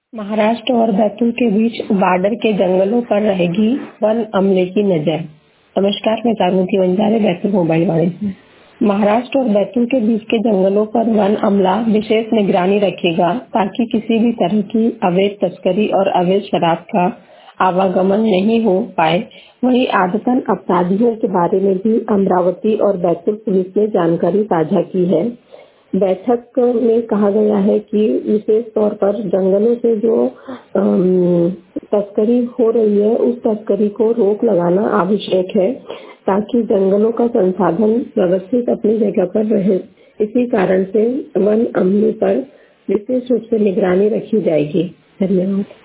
महाराष्ट्र और बैतूल के बीच बॉर्डर के जंगलों पर रहेगी वन अमले की नजर। नमस्कार, मैं जागृति वंजारे, बैतूल मोबाइल वाणी से। महाराष्ट्र और बैतूल के बीच के जंगलों पर वन अमला विशेष निगरानी रखेगा ताकि किसी भी तरह की अवैध तस्करी और अवैध शराब का आवागमन नहीं हो पाए। वहीं आदतन अपराधियों के बारे में भी अमरावती और बैतूल पुलिस ने जानकारी साझा की है। बैठक में कहा गया है कि विशेष तौर पर जंगलों से जो तस्करी हो रही है उस तस्करी को रोक लगाना आवश्यक है ताकि जंगलों का संसाधन व्यवस्थित अपनी जगह पर रहे। इसी कारण से वन अमले पर विशेष रूप से निगरानी रखी जाएगी। धन्यवाद।